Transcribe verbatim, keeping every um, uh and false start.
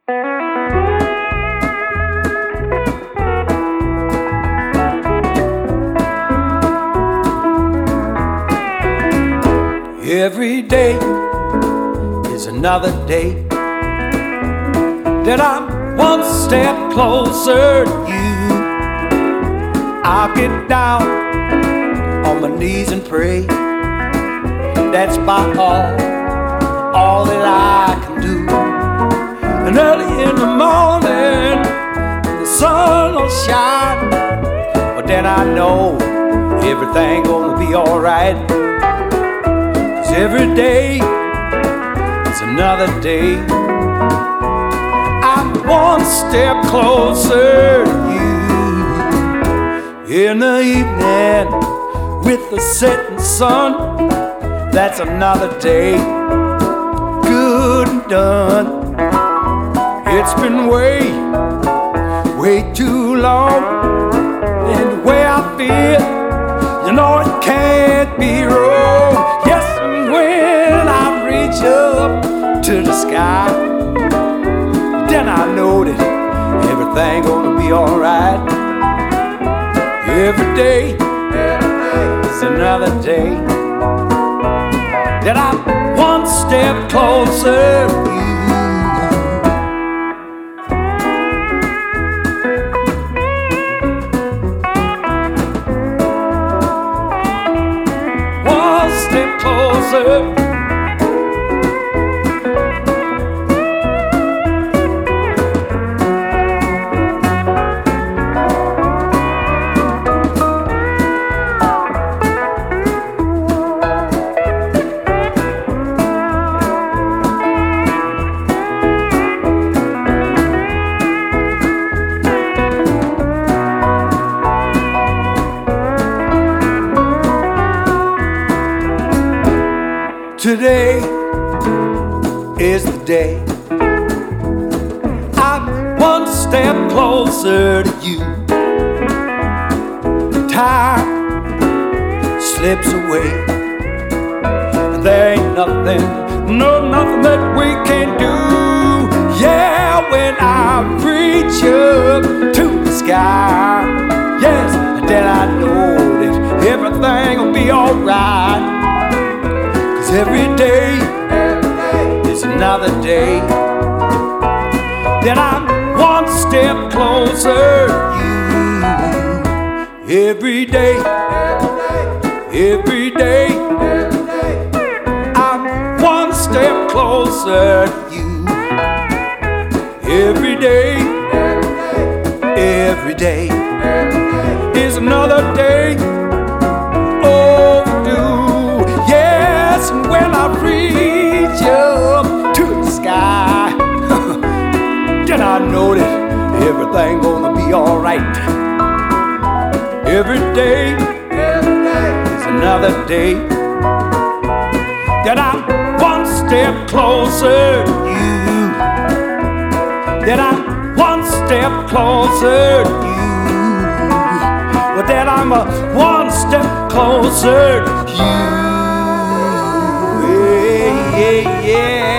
Every day is another day that I'm one step closer to you. I'll get down on my knees and pray. That's about all, all that I can do. And early in the morning, the sun will shine. But then I know everything gonna be alright. Every day is another day. I'm one step closer to you. In the evening with the setting sun, that's another day good and done. It's been way, way too long. And the way I feel, you know it can't be wrong. Yes, when I reach up to the sky, then I know that everything gonna be alright. Every day is another day that I'm one step closer to you. One step closer. Today is the day I'm one step closer to you. Time slips away, and there ain't nothing, no nothing that we can do. Yeah, when I reach up to the sky, yes, and then I know that everything will be alright. Every day, every day is another day that I'm one step closer to you. Every day, every day, every day, I'm one step closer to you. Every day, every day, every day is another day overdue. And when I reach up to the sky, then I know that everything gonna be alright. Every day, every day is another day that I'm one step closer to you. That I'm one step closer to you. Well, that I'm a one step closer to you. Yeah, yeah.